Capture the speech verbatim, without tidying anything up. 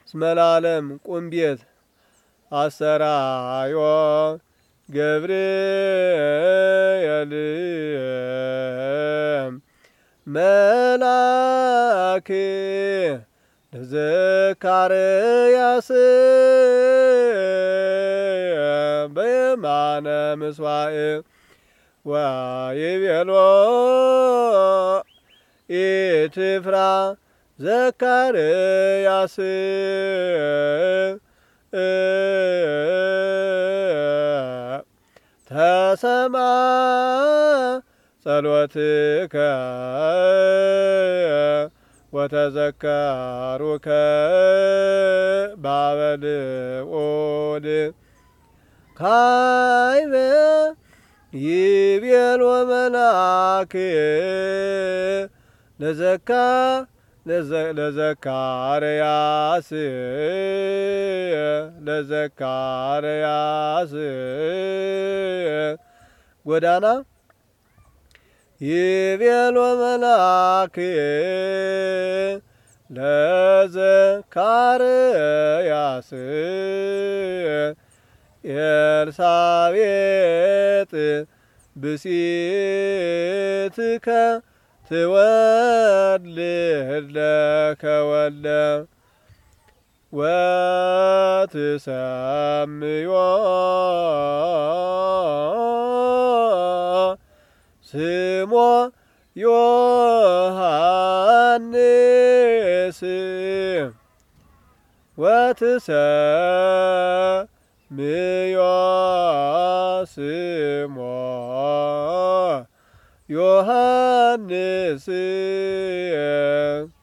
እስመላለም ቁም ቤት አሰራዮ ገብርኤል መላክ ለዘካርያስ በየማነ ምስዋዕ ወይቤሎ ኢትፍራ ዘካርያስ ተሰማ ጸሎትከ ወተዘከሩከ ባበልዑል ካይበ ይቤሎ መልአክ ለዘካ ለዘካርያስ ለዘካርያስ ጎዳና ይቤሎ መልአክ ለዘካርያስ ኤልሳቤጥ ብእሲትከ ትወልድ ለከ ወልደ ወትሰምዮ ስሞ ዮሐንስ ወትሰምዮ ስሞ ዮሐንስ